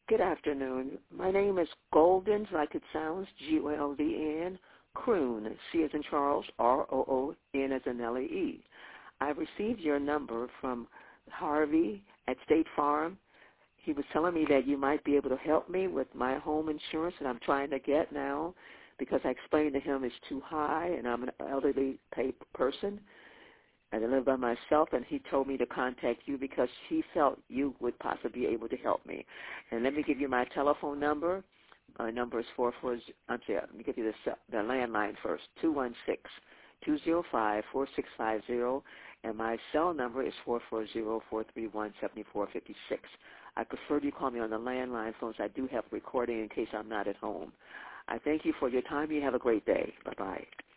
Good afternoon. My name is Golden, like it sounds, G-O-L-D-N, Croon, C as in Charles, R-O-O-N as in L-E-E. I received your number from Harvey at State Farm. He was telling me that you might be able to help me with my home insurance that I'm trying to get now because I explained to him it's too high and I'm an elderly person. I live by myself, and he told me to contact you because he felt you would possibly be able to help me. And let me give you my telephone number. My number is 440. Let me give you the landline first, 216-205-4650, and my cell number is 440-431-7456. I prefer you call me on the landline phone, so I do have recording in case I'm not at home. I thank you for your time. You have a great day. Bye-bye.